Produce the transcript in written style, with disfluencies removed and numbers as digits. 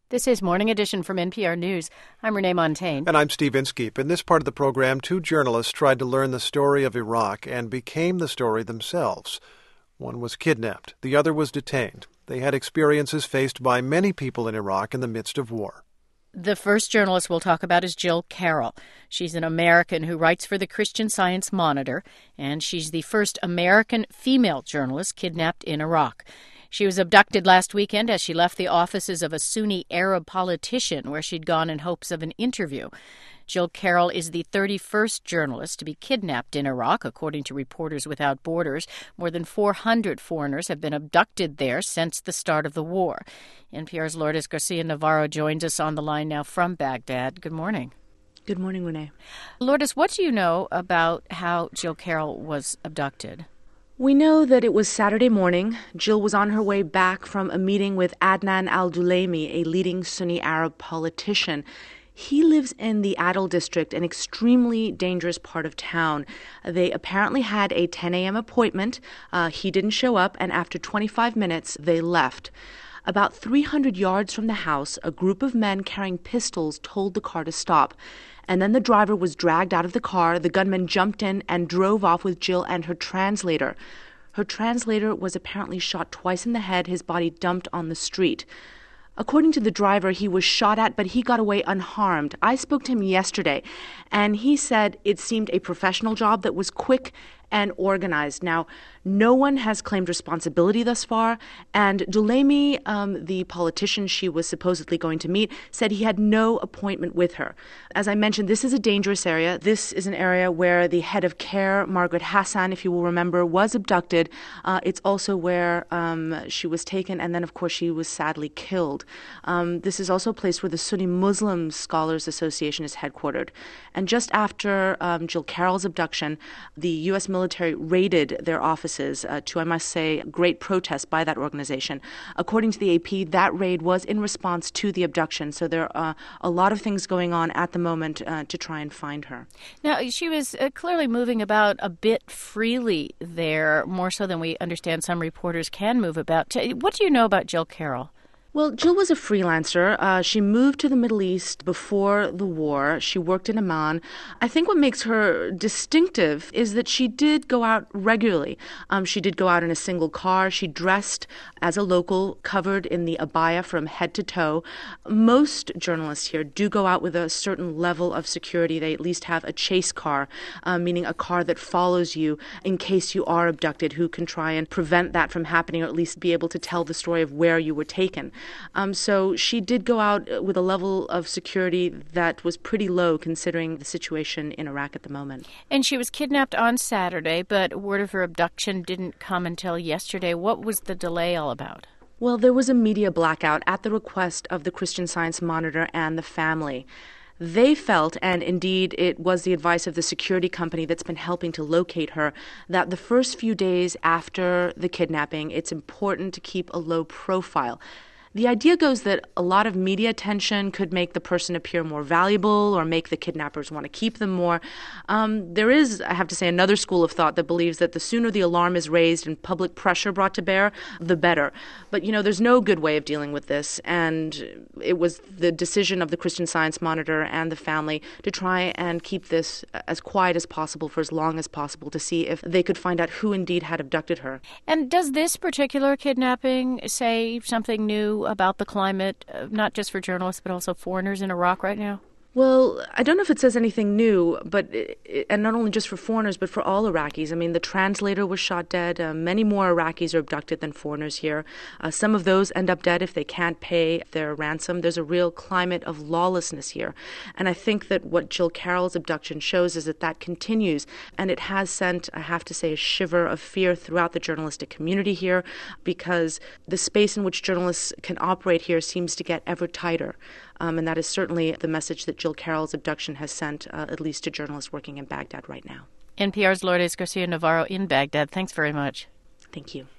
This is Morning Edition from NPR News. I'm Renee Montaigne. And I'm Steve Inskeep. In this part of the program, two journalists tried to learn the story of Iraq and became the story themselves. One was kidnapped. The other was detained. They had experiences faced by many people in Iraq in the midst of war. The first journalist we'll talk about is Jill Carroll. She's an American who writes for the Christian Science Monitor, and she's the first American female journalist kidnapped in Iraq. She was abducted last weekend as she left the offices of a Sunni Arab politician where she'd gone in hopes of an interview. Jill Carroll is the 31st journalist to be kidnapped in Iraq, according to Reporters Without Borders. More than 400 foreigners have been abducted there since the start of the war. NPR's Lourdes Garcia-Navarro joins us on the line now from Baghdad. Good morning. Good morning, Renee. Lourdes, what do you know about how Jill Carroll was abducted? We know that it was Saturday morning. Jill was on her way back from a meeting with Adnan al-Dulaymi, a leading Sunni Arab politician. He lives in the Adel district, an extremely dangerous part of town. They apparently had a 10 a.m. appointment. He didn't show up, and after 25 minutes, they left. About 300 yards from the house, a group of men carrying pistols told the car to stop. And then the driver was dragged out of the car. The gunman jumped in and drove off with Jill and her translator. Her translator was apparently shot twice in the head, his body dumped on the street. According to the driver, he was shot at, but he got away unharmed. I spoke to him yesterday, and he said it seemed a professional job that was quick and organized. Now, no one has claimed responsibility thus far, and Dulaymi, the politician she was supposedly going to meet, said he had no appointment with her. As I mentioned, this is a dangerous area. This is an area where the head of CARE, Margaret Hassan, if you will remember, was abducted. It's also where she was taken, and then, of course, she was sadly killed. This is also a place where the Sunni Muslim Scholars Association is headquartered. And just after Jill Carroll's abduction, the U.S. military raided their offices to, I must say, great protest by that organization. According to the AP, that raid was in response to the abduction. So there are a lot of things going on at the moment to try and find her. Now, she was clearly moving about a bit freely there, more so than we understand some reporters can move about. What do you know about Jill Carroll? Well, Jill was a freelancer. She moved to the Middle East before the war. She worked in Amman. I think what makes her distinctive is that she did go out regularly. She did go out in a single car. She dressed as a local, covered in the abaya from head to toe. Most journalists here do go out with a certain level of security. They at least have a chase car, meaning a car that follows you in case you are abducted, who can try and prevent that from happening, or at least be able to tell the story of where you were taken. So she did go out with a level of security that was pretty low considering the situation in Iraq at the moment. And she was kidnapped on Saturday, but word of her abduction didn't come until yesterday. What was the delay all about? Well, there was a media blackout at the request of the Christian Science Monitor and the family. They felt, and indeed it was the advice of the security company that's been helping to locate her, that the first few days after the kidnapping, it's important to keep a low profile. The idea goes that a lot of media attention could make the person appear more valuable or make the kidnappers want to keep them more. There is, I have to say, another school of thought that believes that the sooner the alarm is raised and public pressure brought to bear, the better. But, there's no good way of dealing with this. And it was the decision of the Christian Science Monitor and the family to try and keep this as quiet as possible for as long as possible to see if they could find out who indeed had abducted her. And does this particular kidnapping say something new about the climate, not just for journalists, but also foreigners in Iraq right now? Well, I don't know if it says anything new, and not only just for foreigners, but for all Iraqis. I mean, the translator was shot dead. Many more Iraqis are abducted than foreigners here. Some of those end up dead if they can't pay their ransom. There's a real climate of lawlessness here. And I think that what Jill Carroll's abduction shows is that continues. And it has sent, I have to say, a shiver of fear throughout the journalistic community here, because the space in which journalists can operate here seems to get ever tighter. And that is certainly the message that Jill Carroll's abduction has sent, at least to journalists working in Baghdad right now. NPR's Lourdes Garcia-Navarro in Baghdad. Thanks very much. Thank you.